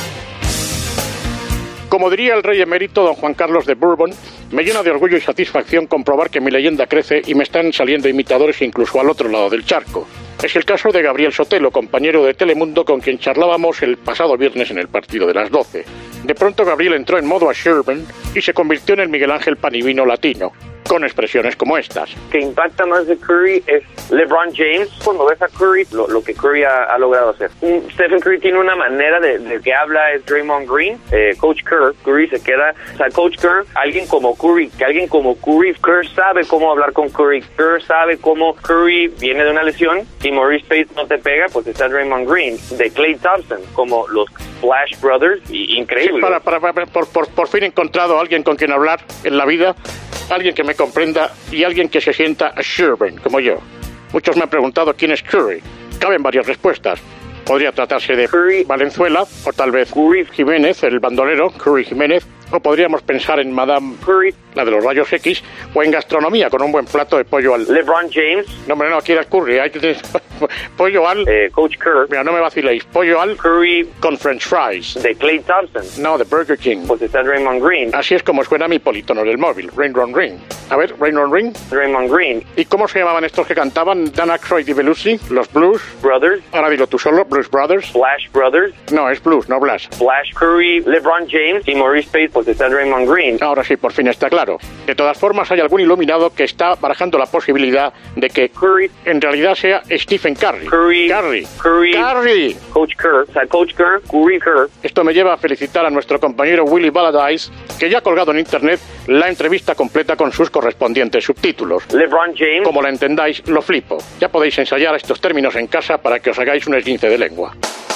Como diría el rey emérito don Juan Carlos de Bourbon, me llena de orgullo y satisfacción comprobar que mi leyenda crece y me están saliendo imitadores incluso al otro lado del charco. Es el caso de Gabriel Sotelo, compañero de Telemundo con quien charlábamos el pasado viernes en el partido de las doce. De pronto Gabriel entró en modo a Sherben y se convirtió en el Miguel Ángel Panivino latino. con expresiones como estas. Que impacta más de Curry es LeBron James. Cuando ves a Curry, lo, lo que Curry ha, ha logrado hacer. Un, Stephen Curry tiene una manera de, de que habla es Draymond Green. Eh, Coach Kerr, Curry se queda... O sea, Coach Kerr, alguien como Curry, que alguien como Curry, Kerr sabe cómo hablar con Curry. Kerr sabe cómo Curry viene de una lesión. Si Maurice Pace no te pega, pues está Draymond Green. De Klay Thompson, como los Splash Brothers. Y, increíble. Sí, para, para, para, por, por, por fin he encontrado a alguien con quien hablar en la vida. Alguien que me comprenda y alguien que se sienta Sherburne, como yo. Muchos me han preguntado quién es Curry. Caben varias respuestas. Podría tratarse de Curry Valenzuela, o tal vez Curry Jiménez, el bandolero, Curry Jiménez, o podríamos pensar en Madame Curry, la de los rayos X, o en gastronomía, con un buen plato de pollo al... LeBron James. No, hombre, no, aquí era Curry, ahí tienes... pollo al... Eh, Coach Kerr. Mira, no me vaciléis, pollo al... Curry... con French fries. De Klay Thompson. No, de Burger King. Pues está Draymond Green. Así es como suena mi polítono del móvil, Rain Ron Ring. A ver, Rain Ron Ring. Draymond Green. ¿Y cómo se llamaban estos que cantaban? Dan Aykroyd y Belushi, los Blues Brothers. Ahora dilo tú solo, Blues Brothers. Splash Brothers. No, es Blues, no Blas. Splash Curry, LeBron James y Maurice Pace, pues está Draymond Green. Ahora sí, por fin está claro. De todas formas, hay algún iluminado que está barajando la posibilidad de que Curry en realidad sea Stephen Curry. Curry. Curry. Curry. Curry. Coach Kerr. O sea, Coach Kerr. Curry Kerr. Esto me lleva a felicitar a nuestro compañero Willy Valadice, que ya ha colgado en internet la entrevista completa con sus correspondientes subtítulos. LeBron James. Como la entendáis, lo flipo. Ya podéis ensayar estos términos en casa para que os hagáis un esguince de lengua.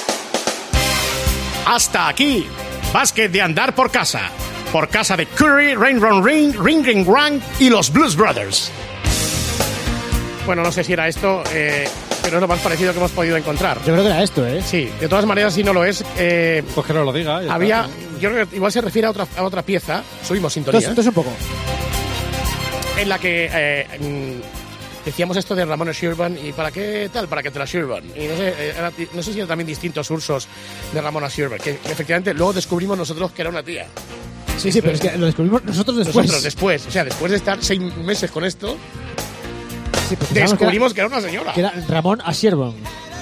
Hasta aquí, básquet de andar por casa. Por casa de Curry, Rain Ron Ring, Ring Ring Rang y los Blues Brothers. Bueno, no sé si era esto, eh, pero es lo más parecido que hemos podido encontrar. Yo creo que era esto, ¿eh? Sí, de todas maneras, si no lo es... Eh, pues que no lo diga. Había, yo creo que igual se refiere a otra, a otra pieza, subimos sintonía. Entonces, entonces un poco. En la que... Eh, mm, decíamos esto de Ramona Sherburne y ¿para qué tal? Para que te la sirvan. Y no sé, era, no sé si eran también distintos usos de Ramona Sherburne, que, que efectivamente luego descubrimos nosotros que era una tía. Sí, sí, pero es que lo descubrimos nosotros después. Nosotros después, o sea, después de estar seis meses con esto, sí, descubrimos que era, que era una señora. Que era Ramón Sherburne.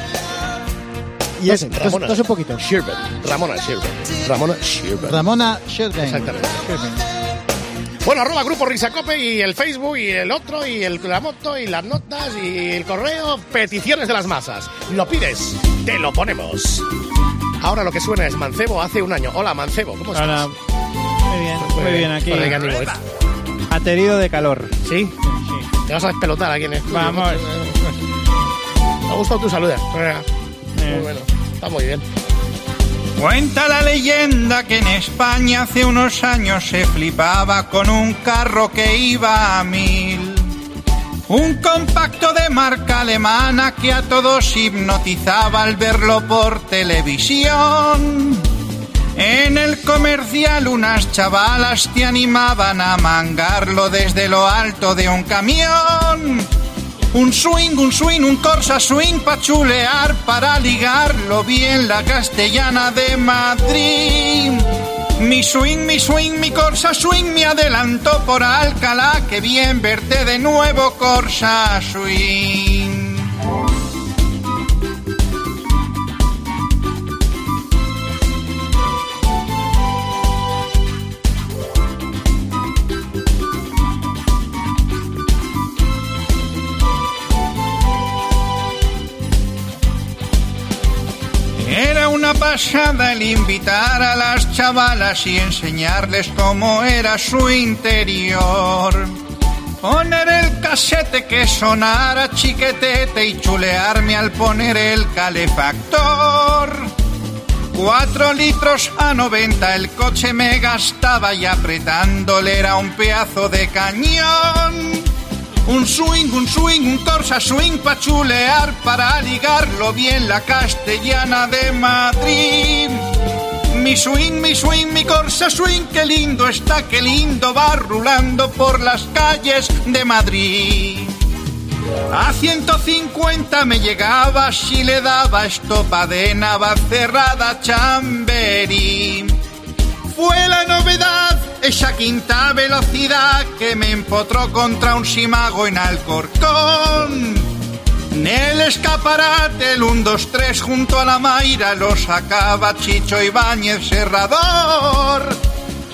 Y no, ese, Ramona, entonces un poquito. Sherburne, Ramona Sherburne. Ramona Sherburne. Ramona Sherburne. Exactamente. Bueno, arroba Grupo Risacope y el Facebook y el otro y el, la moto y las notas y el correo, peticiones de las masas. Lo pides, te lo ponemos. Ahora lo que suena es Mancebo hace un año. Hola, Mancebo, ¿cómo estás? Hola, muy bien, muy, muy bien, aquí. Aterido de calor. ¿Sí? Sí. Te vas a despelotar aquí en el... Vamos. Me ha gustado tu salud. Eh. Muy bueno, está muy bien. Cuenta la leyenda que en España hace unos años se flipaba con un carro que iba a mil. Un compacto de marca alemana que a todos hipnotizaba al verlo por televisión. En el comercial unas chavalas te animaban a mangarlo desde lo alto de un camión. Un swing, un swing, un Corsa swing pa' chulear, para ligarlo bien la Castellana de Madrid. Mi swing, mi swing, mi Corsa swing me adelantó por Alcalá, que bien verte de nuevo, Corsa swing. Era una pasada el invitar a las chavalas y enseñarles cómo era su interior. Poner el casete que sonara chiquetete y chulearme al poner el calefactor. Cuatro litros a noventa el coche me gastaba y apretándole era un pedazo de cañón. Un swing, un swing, un Corsa swing pa' chulear, para ligarlo bien la Castellana de Madrid. Mi swing, mi swing, mi Corsa swing, qué lindo está, qué lindo va rulando por las calles de Madrid. A ciento cincuenta me llegaba si le daba estopa de Navacerrada Chamberí. Fue la novedad, esa quinta velocidad que me empotró contra un simago en Alcorcón. En el escaparate, el uno, dos, tres junto a la Mayra lo sacaba Chicho Ibáñez Serrador.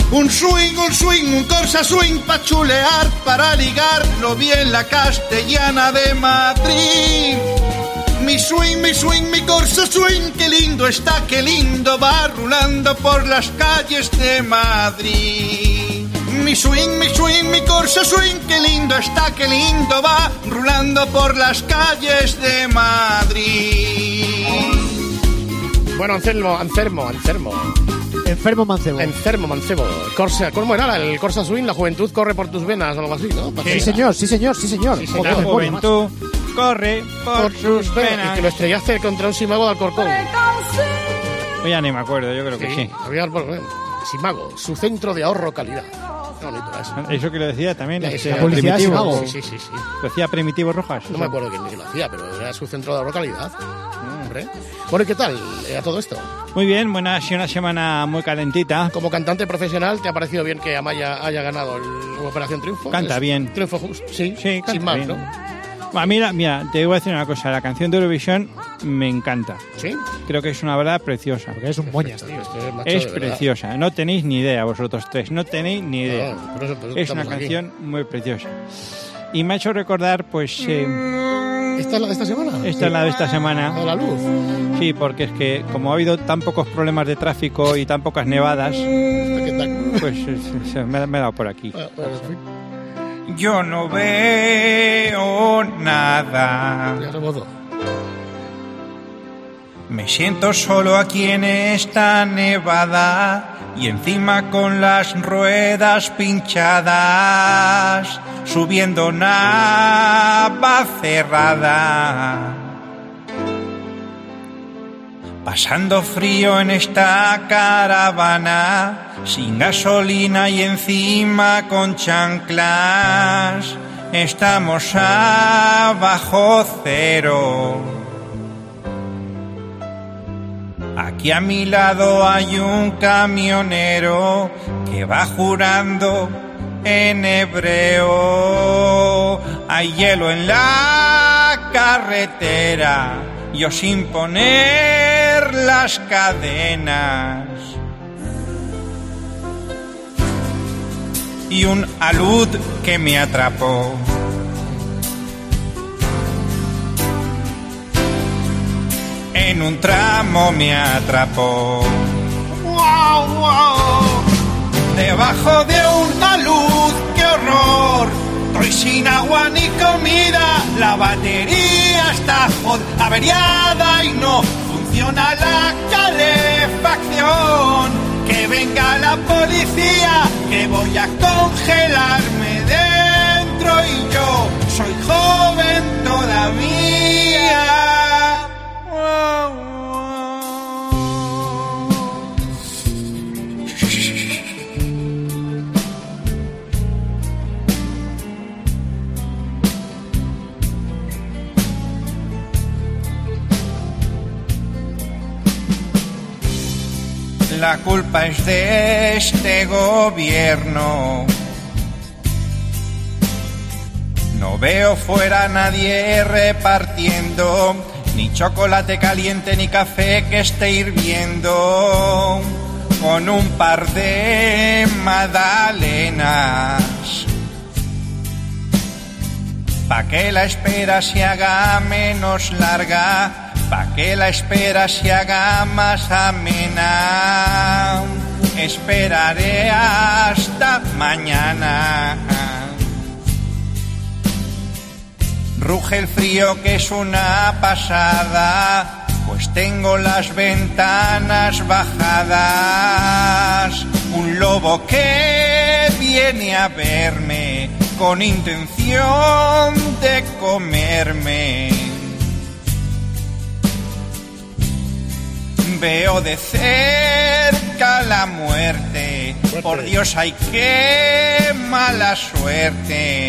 Un swing, un swing, un corsa swing pa' chulear, para ligarlo bien la castellana de Madrid. Mi swing, mi swing, mi corsa swing, qué lindo está, qué lindo va rulando por las calles de Madrid. Mi swing, mi swing, mi corsa swing, qué lindo está, qué lindo va rulando por las calles de Madrid. Bueno, Anselmo, Anselmo, Anselmo. Enfermo mancebo. Enfermo mancebo. Corsa, ¿cómo era el Corsa Swing? La juventud corre por tus venas o algo así, ¿no? Sí, señor, sí, señor, sí, señor. Sí, señor. La juventud corre por, por sus venas. Y que lo estrellaste contra un Simago de Alcorcón. Pues ya ni me acuerdo, yo creo que sí. sí. Había, bueno, Simago, su centro de ahorro calidad. Qué bonito eso. Eso que lo decía también. La, este, la publicidad Primitivo. Sí, sí, sí, sí. Lo decía Primitivo Rojas. No me acuerdo quién lo hacía, pero era su centro de ahorro calidad. Hombre. Bueno, ¿y qué tal a todo esto? Muy bien, buena, ha sido una semana muy calentita. Como cantante profesional, ¿te ha parecido bien que Amaya haya ganado el Operación Triunfo? Canta ¿Es bien. Triunfo justo, sí, sí canta sin más, bien. ¿no? Bueno, mira, mira, te voy a decir una cosa, la canción de Eurovisión me encanta. ¿Sí? Creo que es una verdad preciosa. Porque es un moñas, tío. Es, es preciosa, no tenéis ni idea vosotros tres, no tenéis ni idea. No, por eso, por eso es una canción aquí. Muy preciosa. Y me ha hecho recordar, pues... Eh, ¿Esta es la de esta semana? Esta sí. es la de esta semana. ¿De la luz? Sí, porque es que como ha habido tan pocos problemas de tráfico y tan pocas nevadas, pues se, se, me, me he dado por aquí. Yo no veo nada. Me siento solo aquí en esta nevada y encima con las ruedas pinchadas, subiendo Navacerrada. Pasando frío en esta caravana, sin gasolina y encima con chanclas, estamos abajo cero. Aquí a mi lado hay un camionero que va jurando en hebreo. Hay hielo en la carretera, yo sin poner las cadenas. Y un alud que me atrapó. En un tramo me atrapó. ¡Wow, wow! Debajo de una luz, ¡qué horror! Estoy sin agua ni comida, la batería está jod- averiada y no funciona la calefacción. Que venga la policía, que voy a congelarme dentro y yo soy joven todavía. La culpa es de este gobierno. No veo fuera a nadie repartiendo ni chocolate caliente ni café que esté hirviendo, con un par de magdalenas, pa' que la espera se haga menos larga, pa' que la espera se haga más amena. Esperaré hasta mañana. Ruge el frío que es una pasada, pues tengo las ventanas bajadas. Un lobo que viene a verme con intención de comerme. Veo de cerca la muerte. Por Dios, ay, qué mala suerte.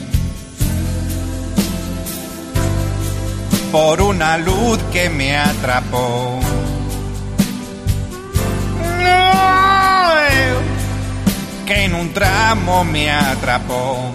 Por una luz que me atrapó. Que en un tramo me atrapó.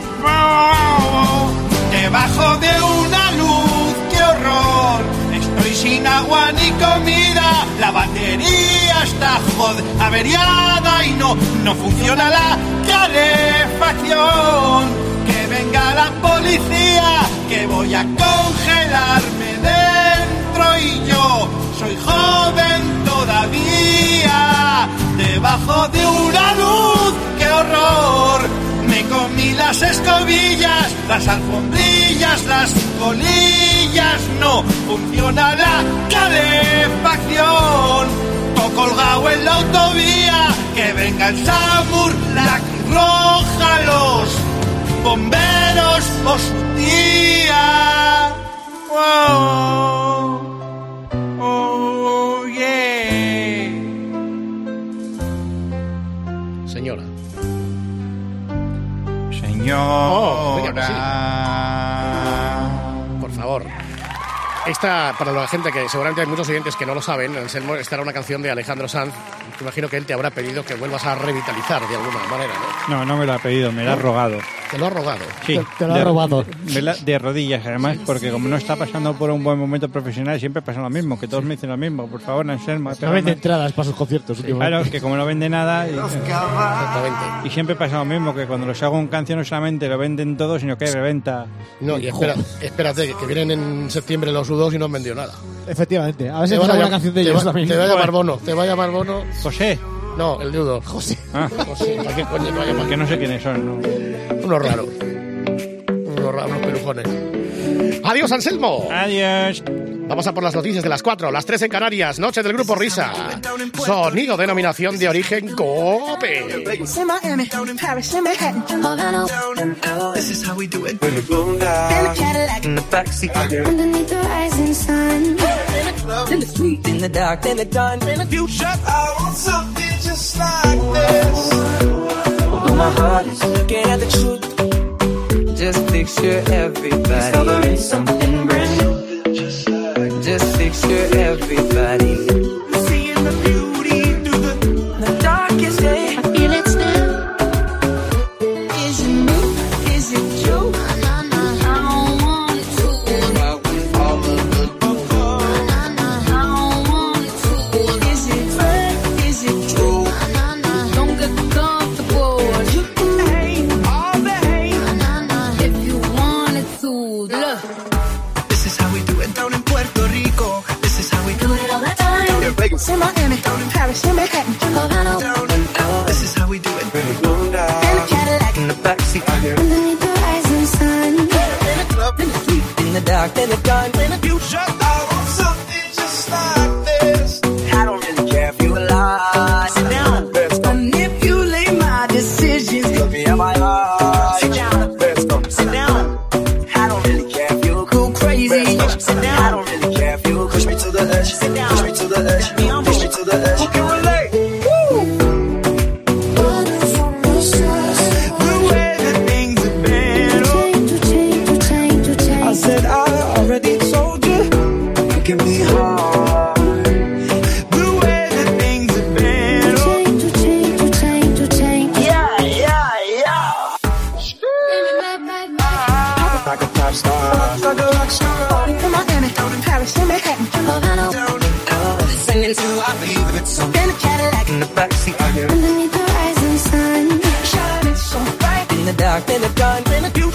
Debajo de una luz, qué horror. Estoy sin agua ni comida. La batería está jod averiada y no, no funciona la calefacción. Que venga la policía, que voy a congelarme dentro y yo soy joven todavía. Debajo de una luz, ¡qué horror! Me comí las escobillas, las alfombrillas, las colillas. No funciona la calefacción. Todo colgado en la autovía, que venga el SAMUR, la Cruz Roja, los bomberos o su tía. Wow. Oh, yeah. Señora. Señora. Oh, venga, pues sí. Por favor. Esta, para la gente que seguramente hay muchos oyentes que no lo saben, Anselmo, esta era una canción de Alejandro Sanz. Me imagino que él te habrá pedido que vuelvas a revitalizar de alguna manera, ¿no? No, no me lo ha pedido, me lo ha rogado. ¿Te lo ha rogado? Sí. Te, te lo de, ha robado. De, de, de rodillas, además, porque como no está pasando por un buen momento profesional, siempre pasa lo mismo, que todos me dicen lo mismo. Por favor, Anselmo. No vende entradas para sus conciertos. Sí, claro, que como no vende nada... Y, Exactamente. Y siempre pasa lo mismo, que cuando los hago un canción no solamente lo venden todo, sino que reventa. No, y espera, espérate, que vienen en septiembre los U dos y no han vendido nada. Efectivamente. A ver si Te es va a una llam- canción de te ellos va- también. Te va a llamar Bono, te va a llamar Bono. José. No, el de U dos. José. Ah. José, ¿para qué coño te va a llamar? Que no sé quiénes son, ¿no? Unos raros. Unos raros, unos pelujones. Adiós, Anselmo. Adiós. Vamos a por las noticias de las cuatro, las tres en Canarias, noche del Grupo Risa. Sonido, denominación de origen Cope. This is how we do it. In the Cadillac, in the backseat, underneath the rising sun, in the street, in the dark, in the dawn, in the future. I want something just like this. But my heart is looking at the truth. Just picture everybody. Discovering something brand new. Just picture everybody. Seeing the beauty through the, the darkest day. I feel it still. Is it me? Is it true? I don't want it to. All of the I don't want it to. Is it fake? Is it true? Don't get comfortable. You can hate all the hate if you want it to. Look. This is how we do it down in Puerto Rico. This is how we do it all the time. In Vegas, in Miami, down in Paris, in Manhattan, Havana. Down in L A. This is how we do it. In the Cadillac, in the backseat, underneath the rising sun, in the club, in the street, in the dark, in the dawn, in the future. I want something just like this. I don't really care if you lie. Sit down. Manipulate my decisions. Could be in my heart. Sit down. Let's go. Sit down. I don't really care if you go crazy. Sit down. I don't really care if you push me to the edge. Sit down. Push me to the edge. Push me to the edge. Who can relate? Woo! The way that things have been. Oh. I said I already told you. It can be hard. The way that things have been. Oh. Yeah, yeah, yeah. Like a pop star. Like a rock star. In Miami, down in Paris, in Manhattan, Havana. Down in L A. Singing to I Believe It's So. In the Cadillac, in the backseat, underneath the rising sun. Shining so bright. In the dark, in the dawn, in the future.